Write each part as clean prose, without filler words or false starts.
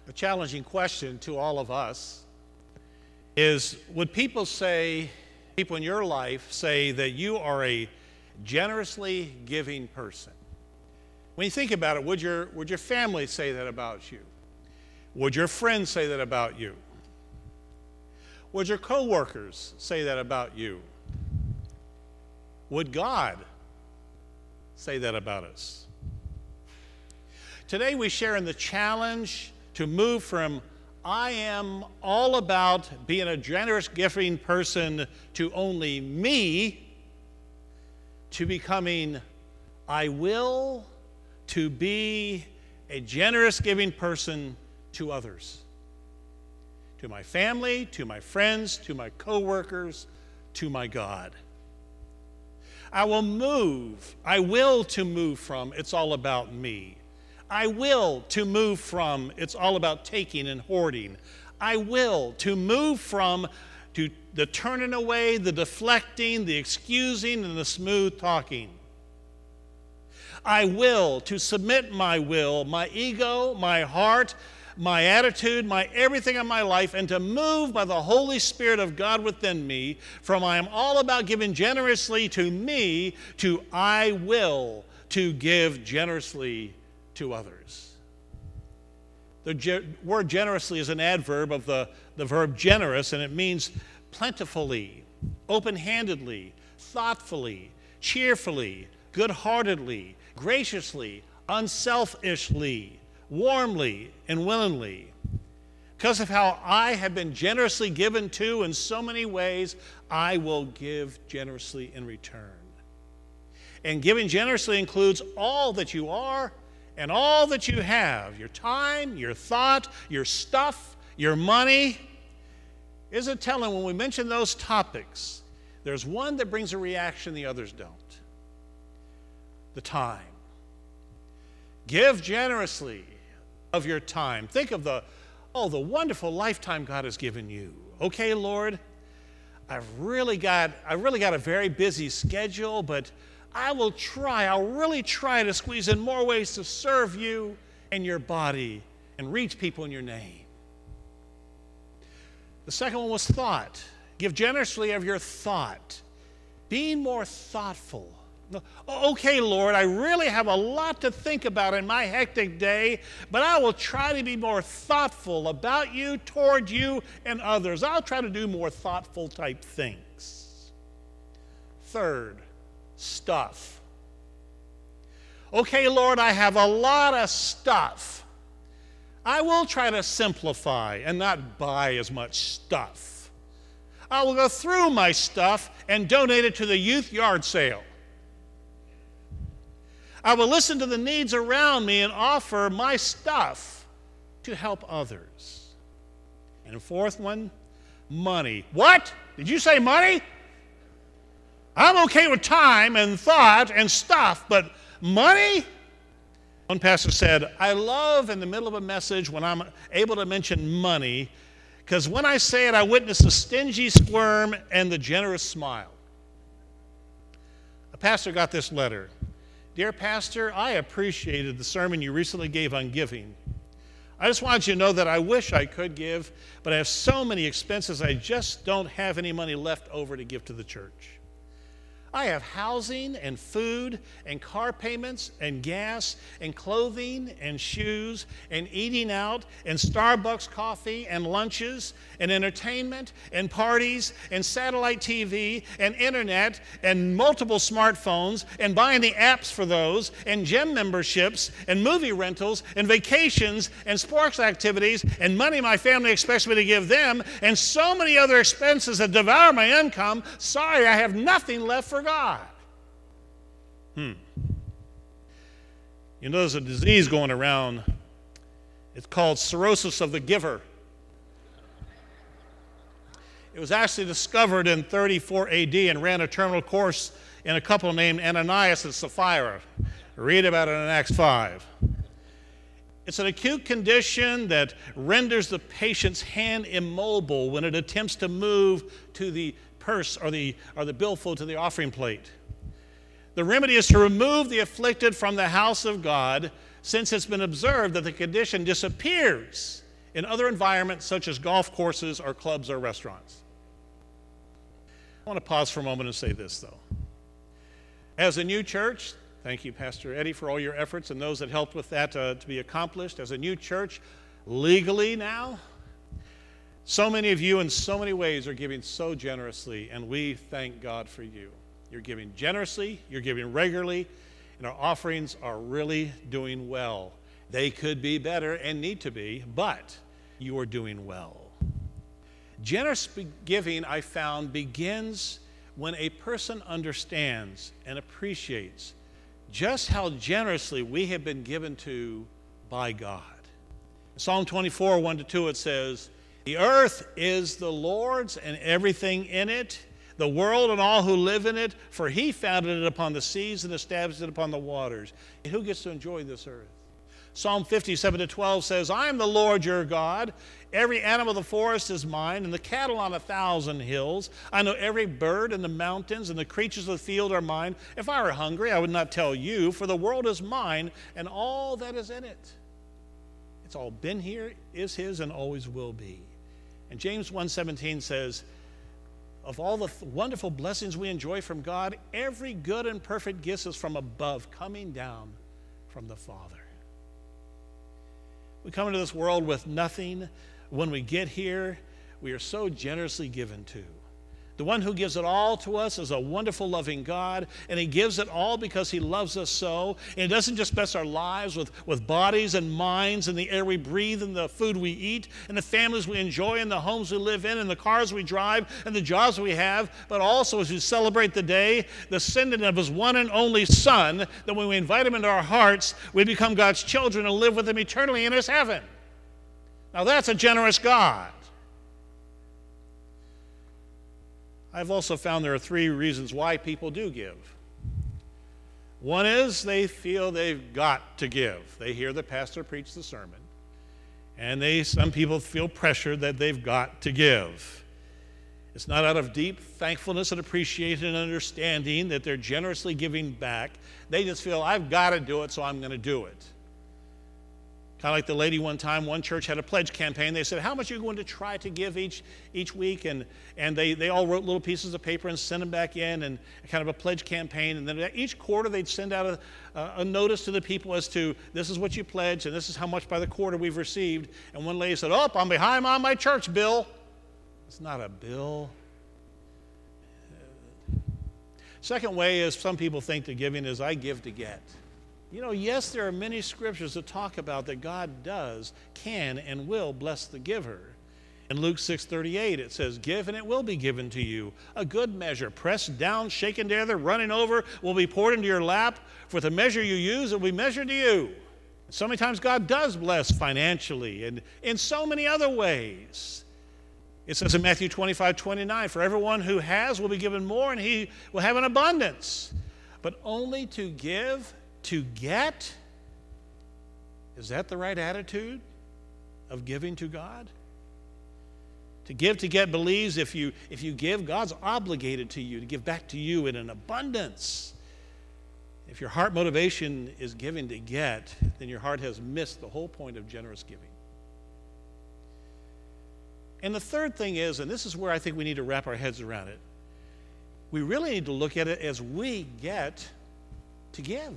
A challenging question to all of us is, would people in your life say that you are a generously giving person? When you think about it, would your family say that about you? Would your friends say that about you? Would your coworkers say that about you? Would God say that about us? Today we share in the challenge to move from I am all about being a generous giving person to only me, to becoming I will to be a generous giving person to others. To my family, to my friends, to my coworkers, to my God. I will to move from it's all about me. I will to move from it's all about taking and hoarding. I will to move from to the turning away, the deflecting, the excusing, and the smooth talking. I will to submit my will, my ego, my heart, my attitude, my everything in my life, and to move by the Holy Spirit of God within me from I am all about giving generously to me to I will to give generously to others. The word generously is an adverb of the verb generous, and it means plentifully, open-handedly, thoughtfully, cheerfully, good-heartedly, graciously, unselfishly, warmly, and willingly. Because of how I have been generously given to in so many ways, I will give generously in return. And giving generously includes all that you are and all that you have, your time, your thought, your stuff, your money. Isn't it telling when we mention those topics, there's one that brings a reaction the others don't? The time. Give generously of your time. Think of the wonderful lifetime God has given you. Okay, Lord, I've really got a very busy schedule, but I'll really try to squeeze in more ways to serve you and your body and reach people in your name. The second one was thought. Give generously of your thought. Being more thoughtful. Okay, Lord, I really have a lot to think about in my hectic day, but I will try to be more thoughtful about you, toward you, and others. I'll try to do more thoughtful type things. Third, stuff. Okay, Lord, I have a lot of stuff. I will try to simplify and not buy as much stuff. I will go through my stuff and donate it to the youth yard sale. I will listen to the needs around me and offer my stuff to help others. And the fourth one, money. What? Did you say money? I'm okay with time and thought and stuff, but money? One pastor said, I love in the middle of a message when I'm able to mention money, because when I say it, I witness the stingy squirm and the generous smile. A pastor got this letter. Dear Pastor, I appreciated the sermon you recently gave on giving. I just wanted you to know that I wish I could give, but I have so many expenses I just don't have any money left over to give to the church. I have housing and food and car payments and gas and clothing and shoes and eating out and Starbucks coffee and lunches and entertainment and parties and satellite TV and internet and multiple smartphones and buying the apps for those and gym memberships and movie rentals and vacations and sports activities and money my family expects me to give them and so many other expenses that devour my income. Sorry, I have nothing left for God. You know, there's a disease going around. It's called cirrhosis of the giver. It was actually discovered in 34 AD and ran a terminal course in a couple named Ananias and Sapphira. Read about it in Acts 5. It's an acute condition that renders the patient's hand immobile when it attempts to move to the purse or the billfold to the offering plate. The remedy is to remove the afflicted from the house of God, since it's been observed that the condition disappears in other environments such as golf courses or clubs or restaurants. I want to pause for a moment and say this, though. As a new church, thank you, Pastor Eddie, for all your efforts and those that helped with that to be accomplished. As a new church, legally now, so many of you in so many ways are giving so generously, and we thank God for you. You're giving generously, you're giving regularly, and our offerings are really doing well. They could be better and need to be, but you are doing well. Generous giving, I found, begins when a person understands and appreciates just how generously we have been given to by God. Psalm 24, 1-2, it says, "The earth is the Lord's and everything in it, the world and all who live in it, for he founded it upon the seas and established it upon the waters." And who gets to enjoy this earth? Psalm 57-12 says, "I am the Lord your God. Every animal of the forest is mine, and the cattle on 1,000 hills. I know every bird in the mountains, and the creatures of the field are mine. If I were hungry, I would not tell you, for the world is mine, and all that is in it." It's all been here, is his, and always will be. And James 1:17 says, "Of all the wonderful blessings we enjoy from God, every good and perfect gift is from above, coming down from the Father." We come into this world with nothing. When we get here, we are so generously given to. The one who gives it all to us is a wonderful, loving God, and he gives it all because he loves us so. And he doesn't just bless our lives with bodies and minds and the air we breathe and the food we eat and the families we enjoy and the homes we live in and the cars we drive and the jobs we have, but also as we celebrate the day, the sending of his one and only Son, that when we invite him into our hearts, we become God's children and live with him eternally in his heaven. Now that's a generous God. I've also found there are 3 reasons why people do give. One is they feel they've got to give. They hear the pastor preach the sermon, and some people feel pressured that they've got to give. It's not out of deep thankfulness and appreciation and understanding that they're generously giving back. They just feel, I've got to do it, so I'm going to do it. Kind of like the lady one time, one church had a pledge campaign. They said, how much are you going to try to give each week? And they all wrote little pieces of paper and sent them back in, and kind of a pledge campaign. And then each quarter they'd send out a notice to the people as to, this is what you pledged, and this is how much by the quarter we've received. And one lady said, I'm behind on my church bill. It's not a bill. Second way is some people think that giving is I give to get. You know, yes, there are many scriptures that talk about that God can, and will bless the giver. In Luke 6:38, it says, "Give, and it will be given to you. A good measure, pressed down, shaken together, running over, will be poured into your lap. For the measure you use, it will be measured to you." So many times God does bless financially and in so many other ways. It says in Matthew 25:29, "For everyone who has will be given more, and he will have an abundance." But only to give to get? Is that the right attitude of giving to God? To give to get believes if you give, God's obligated to you to give back to you in an abundance. If your heart motivation is giving to get, then your heart has missed the whole point of generous giving. And the third thing is, and this is where I think we need to wrap our heads around it, we really need to look at it as we get to give.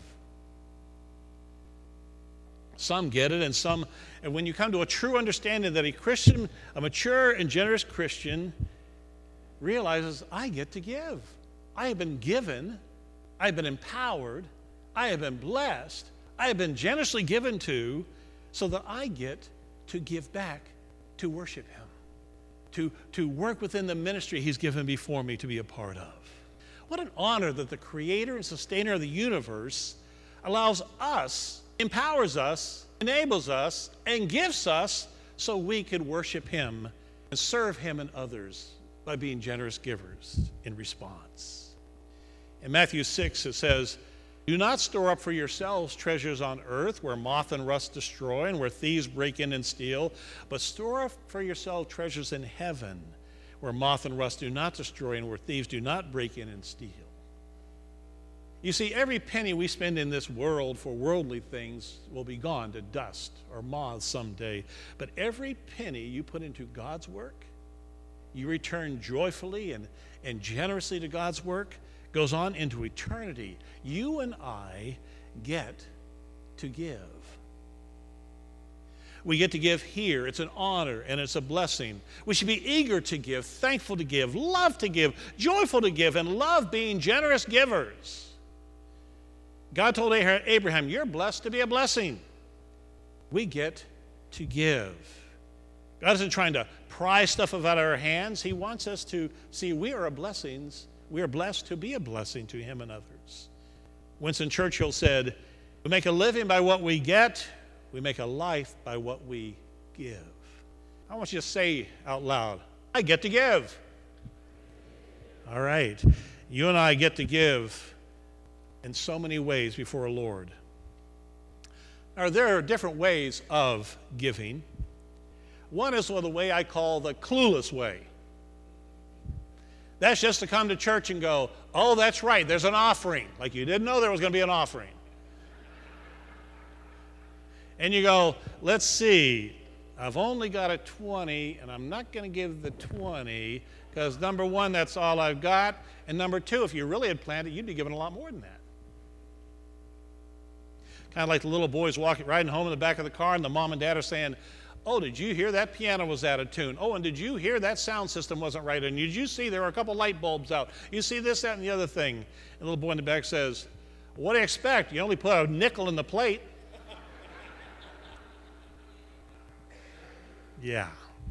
Some get it, and when you come to a true understanding that a mature and generous Christian realizes, I get to give. I have been given, I have been empowered, I have been blessed, I have been generously given to, so that I get to give back to worship him, to work within the ministry he's given before me to be a part of. What an honor that the creator and sustainer of the universe allows us, empowers us, enables us, and gives us so we could worship him and serve him and others by being generous givers in response. In Matthew 6, it says, "Do not store up for yourselves treasures on earth where moth and rust destroy and where thieves break in and steal, but store up for yourselves treasures in heaven where moth and rust do not destroy and where thieves do not break in and steal." You see, every penny we spend in this world for worldly things will be gone to dust or moths someday. But every penny you put into God's work, you return joyfully and generously to God's work, goes on into eternity. You and I get to give. We get to give here. It's an honor and it's a blessing. We should be eager to give, thankful to give, love to give, joyful to give, and love being generous givers. God told Abraham, you're blessed to be a blessing. We get to give. God isn't trying to pry stuff out of our hands. He wants us to see we are blessings. We are blessed to be a blessing to him and others. Winston Churchill said, we make a living by what we get. We make a life by what we give. I want you to say out loud, I get to give. All right. You and I get to give in so many ways before the Lord. Now, there are different ways of giving. One is the way I call the clueless way. That's just to come to church and go, oh, that's right, there's an offering. Like you didn't know there was going to be an offering. And you go, let's see, I've only got a 20, and I'm not going to give the 20, because number one, that's all I've got, and number two, if you really had planned it, you'd be given a lot more than that. Kind of like the little boys riding home in the back of the car, and the mom and dad are saying, oh, did you hear that piano was out of tune? Oh, and did you hear that sound system wasn't right? And did you see there were a couple light bulbs out? You see this, that, and the other thing. And the little boy in the back says, what do you expect? You only put a nickel in the plate. Yeah.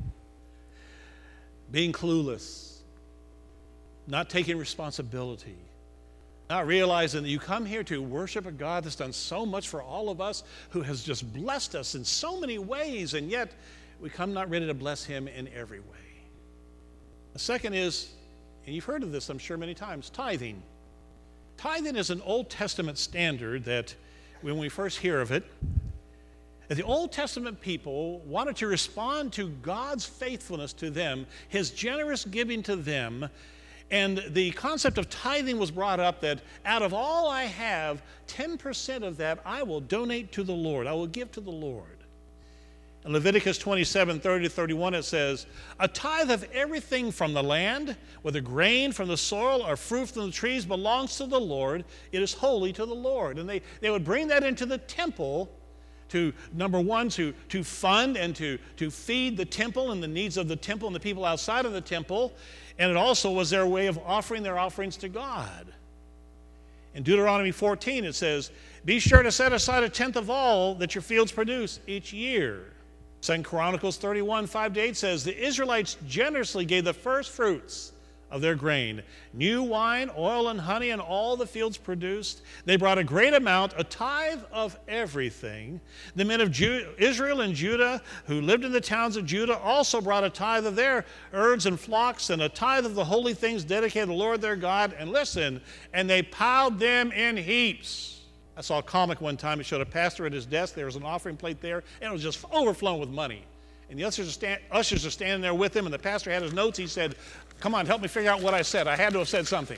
Being clueless, not taking responsibility, not realizing that you come here to worship a God that's done so much for all of us, who has just blessed us in so many ways, and yet we come not ready to bless him in every way. The second is, and you've heard of this, I'm sure, many times, tithing. Tithing is an Old Testament standard that when we first hear of it, the Old Testament people wanted to respond to God's faithfulness to them, his generous giving to them, and the concept of tithing was brought up that out of all I have, 10% of that I will donate to the Lord. I will give to the Lord. In Leviticus 27:30-31, it says, a tithe of everything from the land, whether grain from the soil or fruit from the trees, belongs to the Lord. It is holy to the Lord. And they would bring that into the temple to, number one, to fund and to feed the temple and the needs of the temple and the people outside of the temple. And it also was their way of offering their offerings to God. In Deuteronomy 14, it says, be sure to set aside a tenth of all that your fields produce each year. 2 Chronicles 31:5-8 says, the Israelites generously gave the first fruits of their grain, new wine, oil, and honey, and all the fields produced. They brought a great amount, a tithe of everything. The men of Israel and Judah, who lived in the towns of Judah, also brought a tithe of their herds and flocks, and a tithe of the holy things dedicated to the Lord their God. And listen, and they piled them in heaps. I saw a comic one time. It showed a pastor at his desk. There was an offering plate there, and it was just overflowing with money. And the ushers are standing there with him, and the pastor had his notes. He said, come on, help me figure out what I said. I had to have said something.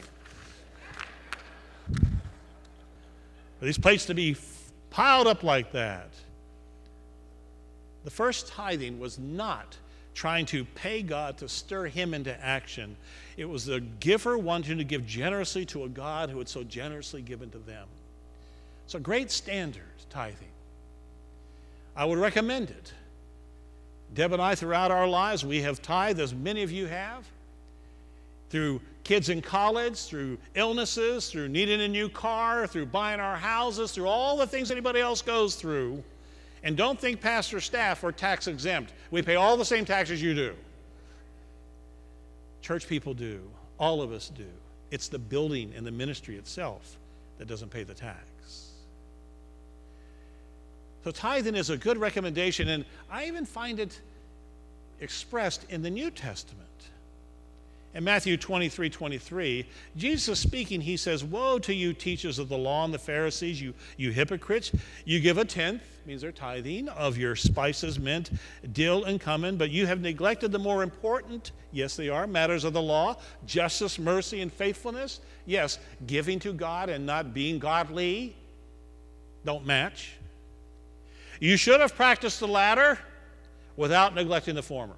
For these plates to be piled up like that. The first tithing was not trying to pay God to stir him into action. It was the giver wanting to give generously to a God who had so generously given to them. It's a great standard, tithing. I would recommend it. Deb and I, throughout our lives, we have tithed, as many of you have, through kids in college, through illnesses, through needing a new car, through buying our houses, through all the things anybody else goes through. And don't think pastor staff are tax exempt. We pay all the same taxes you do. Church people do. All of us do. It's the building and the ministry itself that doesn't pay the tax. So tithing is a good recommendation, and I even find it expressed in the New Testament. In Matthew 23:23, Jesus speaking, he says, "Woe to you, teachers of the law and the Pharisees, you hypocrites! You give a tenth," means they're tithing, "of your spices, mint, dill, and cumin, but you have neglected the more important," yes they are, "matters of the law, justice, mercy, and faithfulness." Yes, giving to God and not being godly don't match. "You should have practiced the latter without neglecting the former."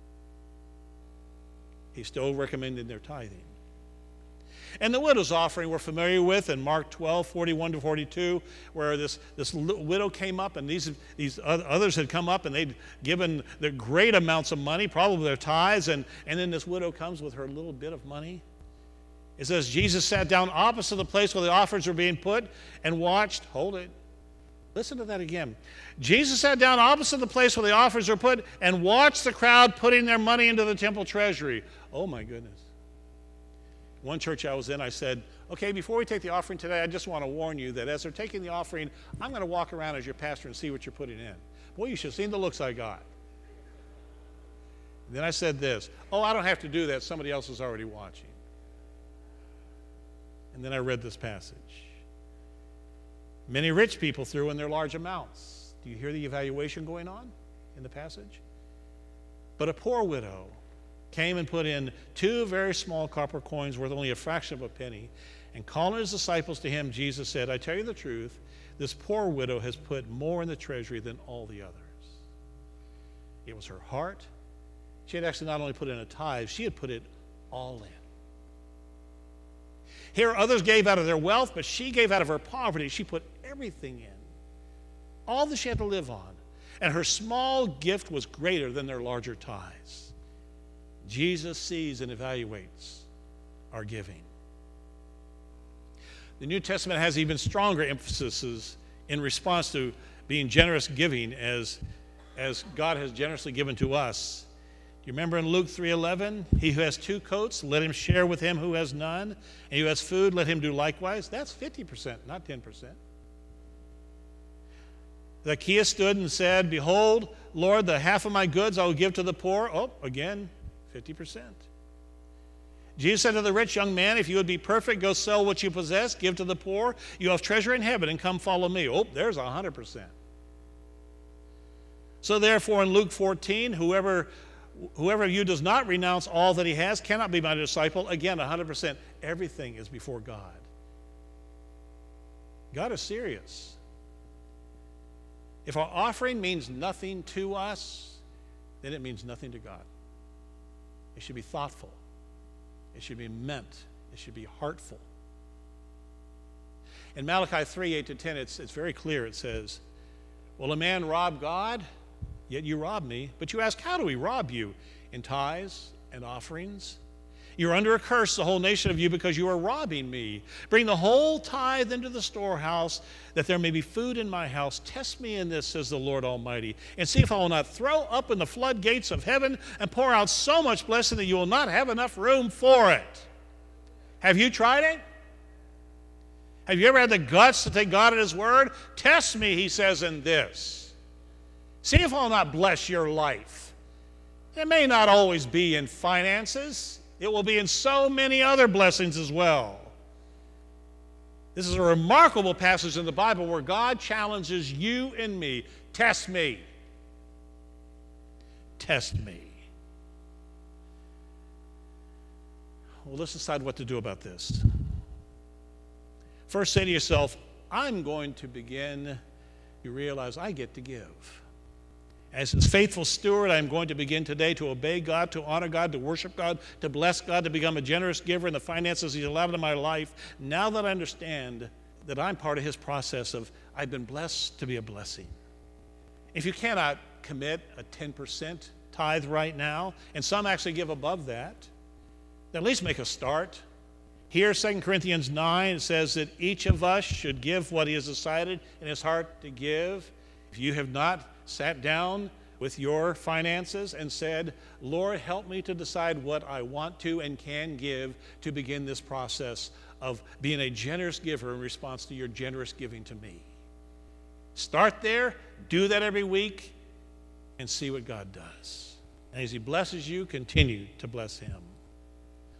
He's still recommending their tithing. And the widow's offering we're familiar with in Mark 12:41-42, where this widow came up, and these others had come up, and they'd given the great amounts of money, probably their tithes, and then this widow comes with her little bit of money. It says, Jesus sat down opposite the place where the offerings were being put and watched. Hold it. Listen to that again. Jesus sat down opposite the place where the offerings were put and watched the crowd putting their money into the temple treasury. Oh my goodness. One church I was in, I said, "Okay, before we take the offering today, I just want to warn you that as they're taking the offering, I'm going to walk around as your pastor and see what you're putting in." Boy, you should have seen the looks I got. And then I said this, "Oh, I don't have to do that. Somebody else is already watching." And then I read this passage. Many rich people threw in their large amounts. Do you hear the evaluation going on in the passage? But a poor widow came and put in 2 very small copper coins worth only a fraction of a penny. And calling his disciples to him, Jesus said, "I tell you the truth, this poor widow has put more in the treasury than all the others." It was her heart. She had actually not only put in a tithe, she had put it all in. Here others gave out of their wealth, but she gave out of her poverty. She put everything in, all that she had to live on. And her small gift was greater than their larger tithes. Jesus sees and evaluates our giving. The New Testament has even stronger emphases in response to being generous giving as God has generously given to us. Do you remember in Luke 3:11? "He who has 2 coats, let him share with him who has none. And he who has food, let him do likewise." That's 50%, not 10%. Zacchaeus stood and said, "Behold, Lord, the half of my goods I will give to the poor." Oh, again, 50%. Jesus said to the rich young man, "If you would be perfect, go sell what you possess, give to the poor. You have treasure in heaven, and come follow me." Oh, there's 100%. So therefore, in Luke 14, whoever of you does not renounce all that he has cannot be my disciple. Again, 100%. Everything is before God. God is serious. If our offering means nothing to us, then it means nothing to God. It should be thoughtful. It should be meant. It should be heartful. In Malachi 3:8-10, it's very clear. It says, "Will a man rob God? Yet you rob me. But you ask, how do we rob you? In tithes and offerings? You're under a curse, the whole nation of you, because you are robbing me. Bring the whole tithe into the storehouse, that there may be food in my house. Test me in this, says the Lord Almighty, and see if I will not throw open the floodgates of heaven and pour out so much blessing that you will not have enough room for it." Have you tried it? Have you ever had the guts to take God at his word? Test me, he says, in this. See if I'll not bless your life. It may not always be in finances. It will be in so many other blessings as well. This is a remarkable passage in the Bible where God challenges you and me. Test me. Test me. Well, let's decide what to do about this. First, say to yourself, I'm going to begin. You realize I get to give. As his faithful steward, I'm going to begin today to obey God, to honor God, to worship God, to bless God, to become a generous giver in the finances he's allowed in my life. Now that I understand that I'm part of his process of I've been blessed to be a blessing. If you cannot commit a 10% tithe right now, and some actually give above that, then at least make a start. Here, 2 Corinthians 9 says that each of us should give what he has decided in his heart to give. If you have not sat down with your finances and said, Lord, help me to decide what I want to and can give to begin this process of being a generous giver in response to your generous giving to me. Start there, do that every week, and see what God does. And as he blesses you, continue to bless him.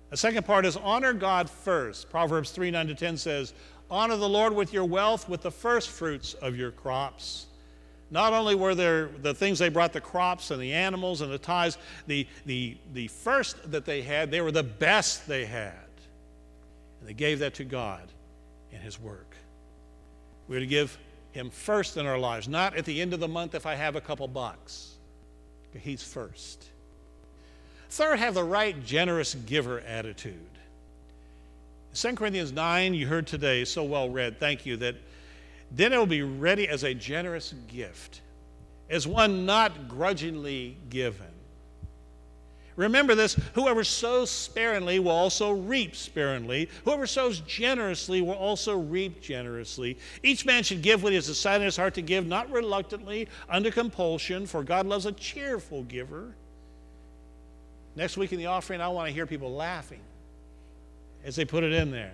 The second part is honor God first. Proverbs 3:9-10 says, honor the Lord with your wealth, with the first fruits of your crops. Not only were there the things they brought, the crops and the animals and the tithes, the first that they had, they were the best they had. And they gave that to God in his work. We're to give him first in our lives, not at the end of the month if I have a couple bucks. He's first. Third, have the right generous giver attitude. 2 Corinthians 9, you heard today, so well read, thank you, that then it will be ready as a generous gift, as one not grudgingly given. Remember this, whoever sows sparingly will also reap sparingly. Whoever sows generously will also reap generously. Each man should give what he has decided in his heart to give, not reluctantly, under compulsion, for God loves a cheerful giver. Next week in the offering, I want to hear people laughing as they put it in there.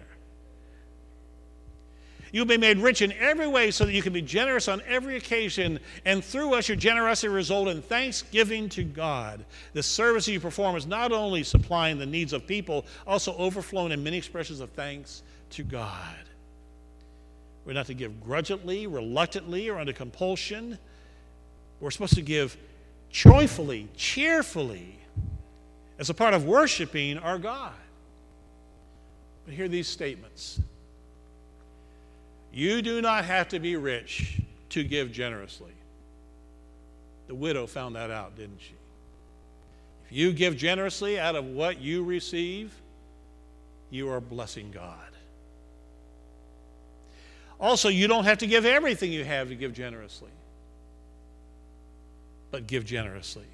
You'll be made rich in every way so that you can be generous on every occasion, and through us your generosity result in thanksgiving to God. The service that you perform is not only supplying the needs of people, also overflowing in many expressions of thanks to God. We're not to give grudgingly, reluctantly, or under compulsion. We're supposed to give joyfully, cheerfully, as a part of worshiping our God. But hear these statements. You do not have to be rich to give generously. The widow found that out, didn't she? If you give generously out of what you receive, you are blessing God. Also, you don't have to give everything you have to give generously, but give generously.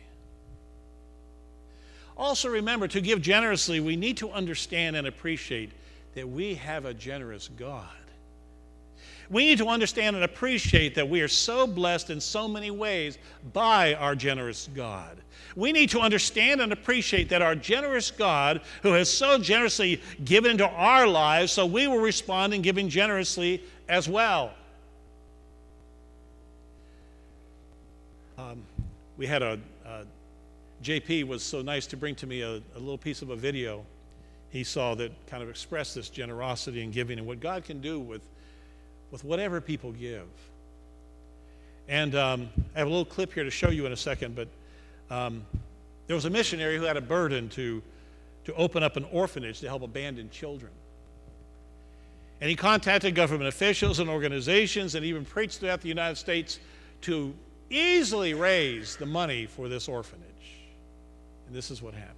Also remember, to give generously, we need to understand and appreciate that we have a generous God. We need to understand and appreciate that we are so blessed in so many ways by our generous God. We need to understand and appreciate that our generous God, who has so generously given into our lives, so we will respond in giving generously as well. We had JP was so nice to bring to me a little piece of a video he saw that kind of expressed this generosity and giving and what God can do with whatever people give. And I have a little clip here to show you in a second, but there was a missionary who had a burden to open up an orphanage to help abandoned children. And he contacted government officials and organizations and even preached throughout the United States to easily raise the money for this orphanage. And this is what happened.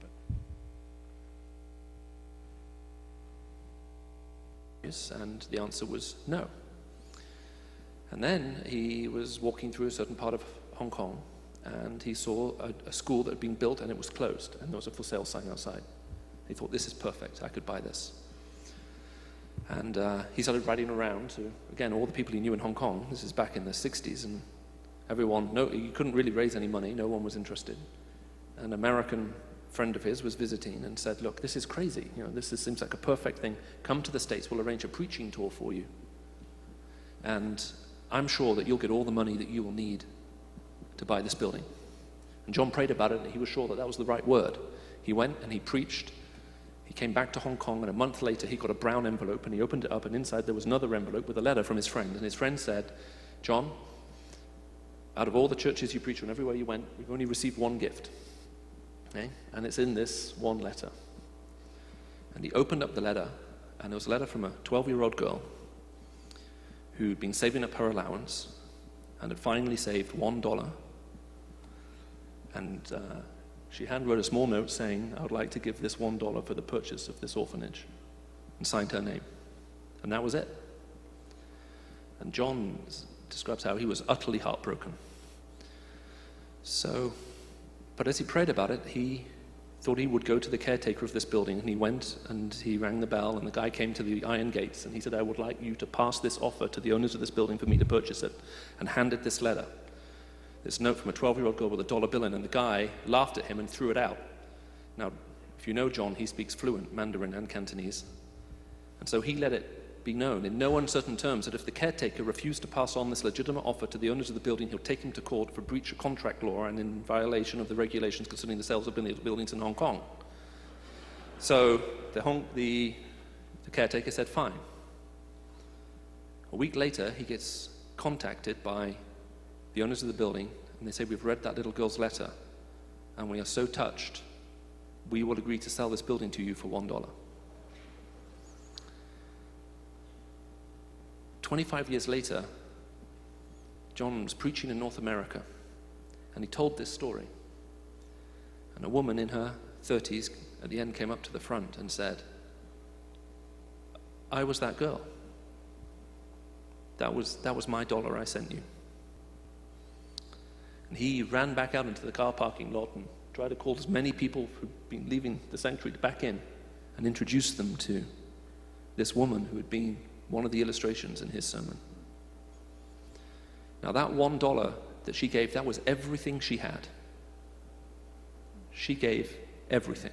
And the answer was no. And then he was walking through a certain part of Hong Kong, and he saw a school that had been built and it was closed, and there was a for sale sign outside. He thought, this is perfect, I could buy this. And he started riding around to, again, all the people he knew in Hong Kong. This is back in the 60s, and everyone, he couldn't really raise any money, no one was interested. An American friend of his was visiting and said, look, this is crazy, this seems like a perfect thing. Come to the States, we'll arrange a preaching tour for you. And I'm sure that you'll get all the money that you will need to buy this building. And John prayed about it, and he was sure that that was the right word. He went and he preached. He came back to Hong Kong, and a month later he got a brown envelope, and he opened it up, and inside there was another envelope with a letter from his friend. And his friend said, John, out of all the churches you preached and everywhere you went, we've only received one gift. Okay? And it's in this one letter. And he opened up the letter, and it was a letter from a 12-year-old girl who'd been saving up her allowance and had finally saved $1. And she handwrote a small note saying, I would like to give this $1 for the purchase of this orphanage, and signed her name. And that was it. And John describes how he was utterly heartbroken. But as he prayed about it, he thought he would go to the caretaker of this building, and he went and he rang the bell, and the guy came to the iron gates, and he said, I would like you to pass this offer to the owners of this building for me to purchase it, and handed this letter, this note from a 12-year-old girl with a dollar bill in, and the guy laughed at him and threw it out. Now, if you know John, he speaks fluent Mandarin and Cantonese, and so he let it be known in no uncertain terms that if the caretaker refused to pass on this legitimate offer to the owners of the building, he'll take him to court for breach of contract law and in violation of the regulations concerning the sales of buildings in Hong Kong. So the caretaker said, fine. A week later, he gets contacted by the owners of the building, and they say, we've read that little girl's letter, and we are so touched, we will agree to sell this building to you for $1. 25 years later, John was preaching in North America, and he told this story. And a woman in her 30s at the end came up to the front and said, I was that girl. That was my dollar I sent you. And he ran back out into the car parking lot and tried to call as many people who'd been leaving the sanctuary back in and introduce them to this woman who had been one of the illustrations in his sermon. Now that $1 that she gave, that was everything she had. She gave everything.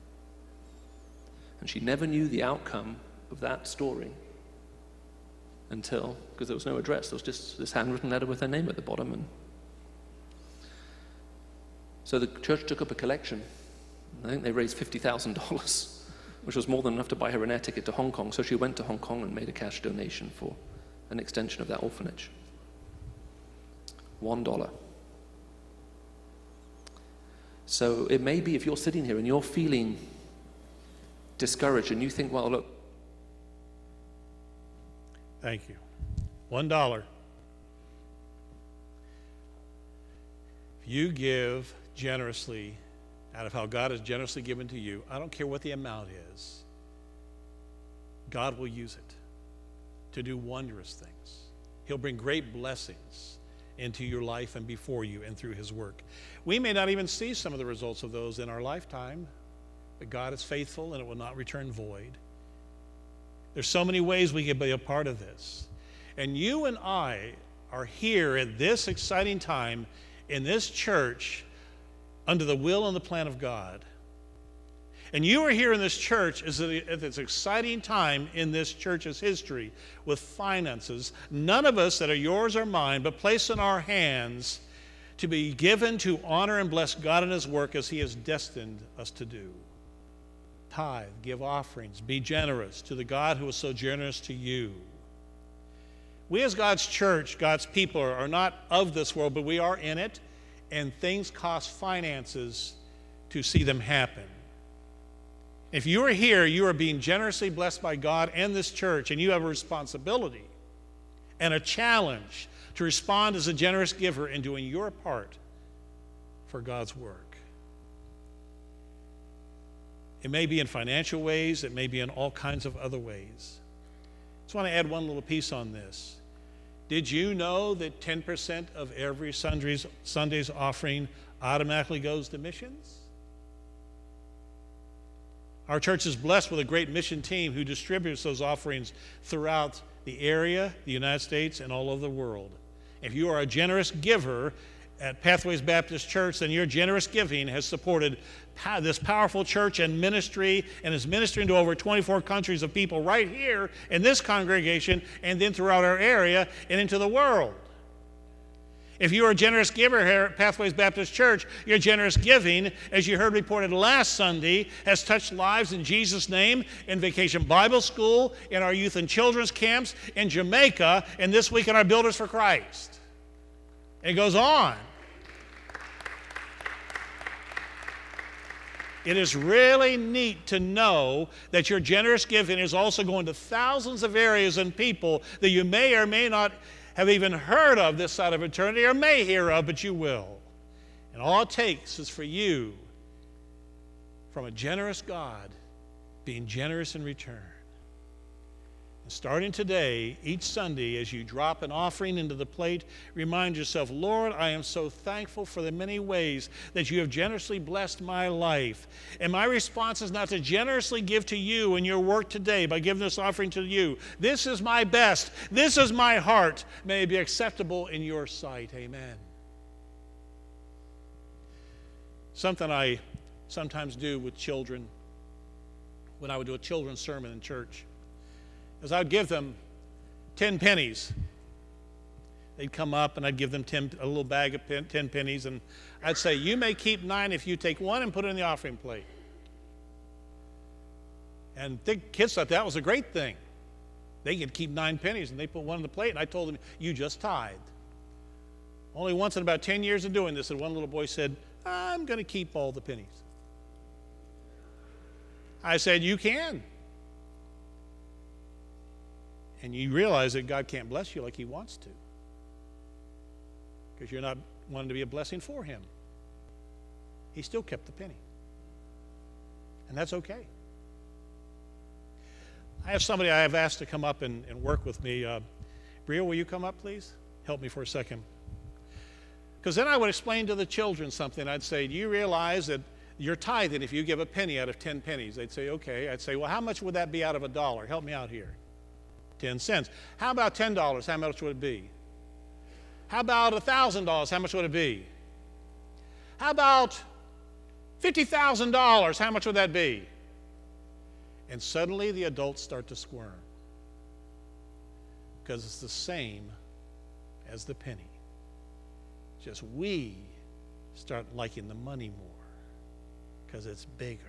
And she never knew the outcome of that story until, because there was no address, there was just this handwritten letter with her name at the bottom. And so the church took up a collection. I think they raised $50,000, which was more than enough to buy her an air ticket to Hong Kong. So she went to Hong Kong and made a cash donation for an extension of that orphanage. $1. So it may be, if you're sitting here and you're feeling discouraged and you think, well, look. Thank you. $1. If you give generously out of how God has generously given to you, I don't care what the amount is, God will use it to do wondrous things. He'll bring great blessings into your life and before you and through his work. We may not even see some of the results of those in our lifetime, but God is faithful and it will not return void. There's so many ways we can be a part of this. And you and I are here at this exciting time in this church under the will and the plan of God. And you are here in this church at this exciting time in this church's history with finances, none of us that are yours or mine, but placed in our hands to be given to honor and bless God in his work as he has destined us to do. Tithe, give offerings, be generous to the God who is so generous to you. We as God's church, God's people, are not of this world, but we are in it, and things cost finances to see them happen. If you are here, you are being generously blessed by God and this church, and you have a responsibility and a challenge to respond as a generous giver in doing your part for God's work. It may be in financial ways, it may be in all kinds of other ways. I just want to add one little piece on this. Did you know that 10% of every Sunday's offering automatically goes to missions? Our church is blessed with a great mission team who distributes those offerings throughout the area, the United States, and all over the world. If you are a generous giver at Pathways Baptist Church, then your generous giving has supported this powerful church and ministry, and is ministering to over 24 countries of people right here in this congregation, and then throughout our area and into the world. If you are a generous giver here at Pathways Baptist Church, your generous giving, as you heard reported last Sunday, has touched lives in Jesus' name, in Vacation Bible School, in our youth and children's camps, in Jamaica, and this week in our Builders for Christ. It goes on. It is really neat to know that your generous giving is also going to thousands of areas and people that you may or may not have even heard of this side of eternity, or may hear of, but you will. And all it takes is for you, from a generous God, being generous in return. And starting today, each Sunday, as you drop an offering into the plate, remind yourself, Lord, I am so thankful for the many ways that you have generously blessed my life. And my response is not to generously give to you in your work today by giving this offering to you. This is my best. This is my heart. May it be acceptable in your sight. Amen. Something I sometimes do with children when I would do a children's sermon in church is I'd give them 10 pennies. They'd come up and I'd give them a little bag of 10 pennies, and I'd say, you may keep 9 if you take 1 and put it in the offering plate. And the kids thought that was a great thing. They could keep 9 pennies, and they put one on the plate, and I told them, you just tithed. Only once in about 10 years of doing this, and one little boy said, I'm going to keep all the pennies. I said, you can. And you realize that God can't bless you like he wants to, because you're not wanting to be a blessing for him. He still kept the penny. And that's okay. I have somebody I have asked to come up and work with me. Bria, will you come up, please? Help me for a second. Because then I would explain to the children something. I'd say, do you realize that you're tithing if you give a penny out of 10 pennies? They'd say, okay. I'd say, well, how much would that be out of $1? Help me out here. 10 cents. How about $10? How much would it be? How about $1,000? How much would it be? How about $50,000? How much would that be? And suddenly the adults start to squirm, because it's the same as the penny. Just we start liking the money more because it's bigger.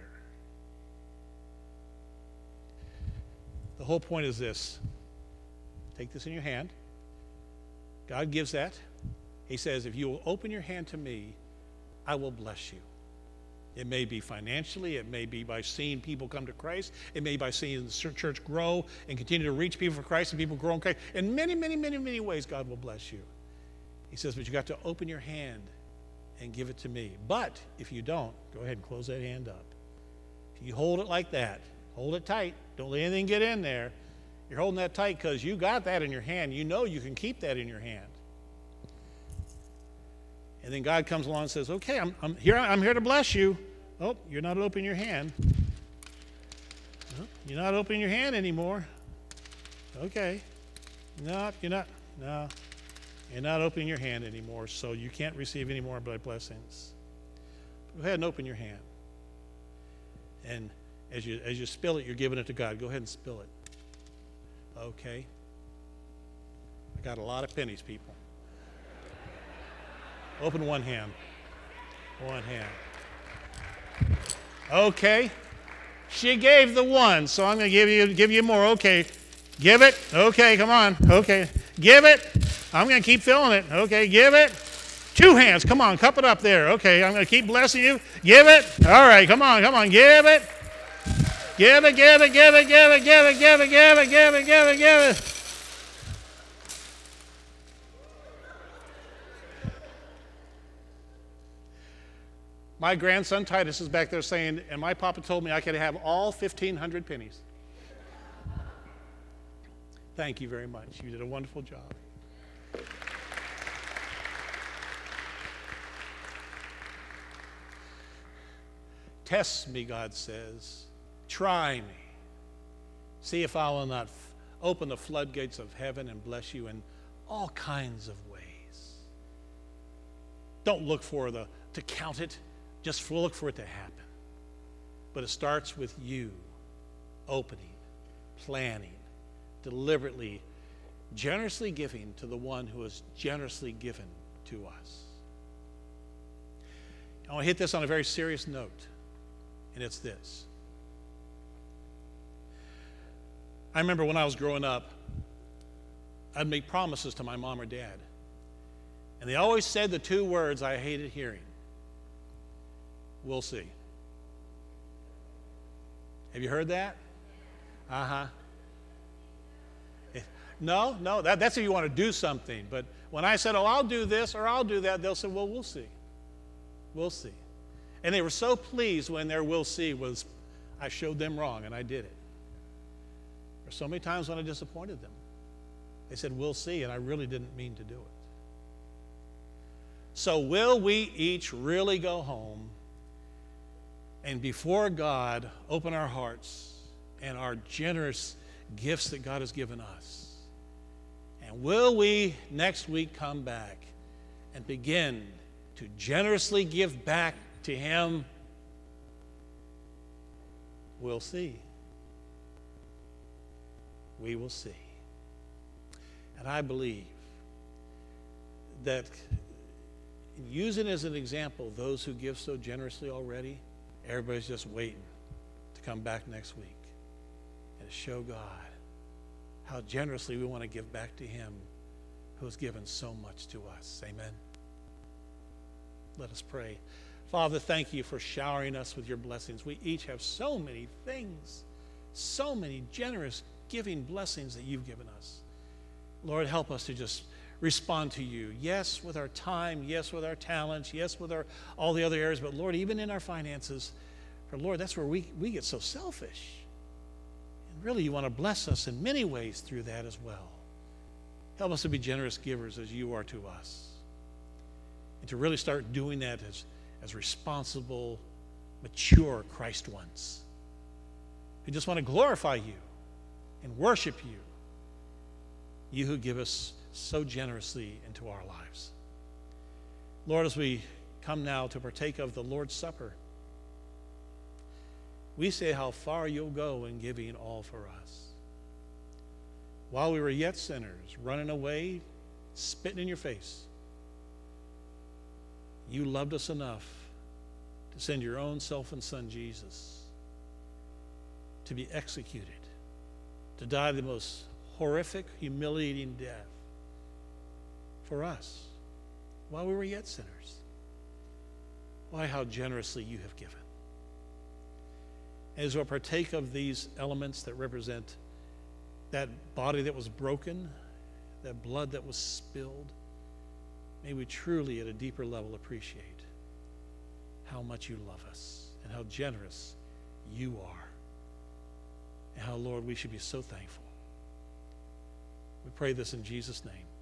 The whole point is this. Take this in your hand. God gives that. He says, if you will open your hand to me, I will bless you. It may be financially. It may be by seeing people come to Christ. It may be by seeing the church grow and continue to reach people for Christ and people grow in Christ. In many, many, many, many ways, God will bless you. He says, but you got to open your hand and give it to me. But if you don't, go ahead and close that hand up. If you hold it like that, hold it tight. Don't let anything get in there. You're holding that tight because you got that in your hand. You know you can keep that in your hand. And then God comes along and says, okay, I'm here to bless you. Oh, you're not opening your hand. No, you're not opening your hand anymore. Okay. No, you're not. No. You're not opening your hand anymore, so you can't receive any more of my blessings. Go ahead and open your hand. And as you spill it, you're giving it to God. Go ahead and spill it. Okay. I got a lot of pennies, people. Open one hand. One hand. Okay. She gave the one, so I'm going to give you more. Okay. Give it. Okay, come on. Okay. Give it. I'm going to keep filling it. Okay, give it. 2 hands. Come on, cup it up there. Okay, I'm going to keep blessing you. Give it. All right, come on. Give it. Give it, give it, give it, give it, give it, give it, give it, give it, give it, give it. My grandson Titus is back there saying, and my papa told me I could have all 1,500 pennies. Thank you very much. You did a wonderful job. Test me, God says. Try me. See if I will not open the floodgates of heaven and bless you in all kinds of ways. Don't look to count it. Just look for it to happen. But it starts with you opening, planning, deliberately, generously giving to the one who has generously given to us. I want to hit this on a very serious note, and it's this. I remember when I was growing up, I'd make promises to my mom or dad, and they always said the 2 words I hated hearing. We'll see. Have you heard that? Uh-huh. No, that's if you want to do something. But when I said, I'll do this or I'll do that, they'll say, well, we'll see. We'll see. And they were so pleased when their we'll see was, I showed them wrong and I did it. Or so many times when I disappointed them. They said, we'll see, and I really didn't mean to do it. So will we each really go home and before God open our hearts and our generous gifts that God has given us? And will we next week come back and begin to generously give back to Him? We'll see. We will see. And I believe that using as an example those who give so generously already, everybody's just waiting to come back next week. to show God how generously we want to give back to him who has given so much to us. Amen. Let us pray. Father, thank you for showering us with your blessings. We each have so many things, so many generous giving blessings that you've given us. Lord, help us to just respond to you. Yes, with our time. Yes, with our talents. Yes, with all the other areas. But Lord, even in our finances, for Lord, that's where we get so selfish. And really, you want to bless us in many ways through that as well. Help us to be generous givers as you are to us. And to really start doing that as responsible, mature Christ ones. We just want to glorify you and worship you. You who give us so generously into our lives. Lord, as we come now to partake of the Lord's Supper, we say how far you'll go in giving all for us. While we were yet sinners, running away, spitting in your face, you loved us enough to send your own self and son, Jesus, to be executed, to die the most horrific, humiliating death for us while we were yet sinners. Why, how generously you have given. As we partake of these elements that represent that body that was broken, that blood that was spilled, may we truly at a deeper level appreciate how much you love us and how generous you are, and how, Lord, we should be so thankful. We pray this in Jesus' name.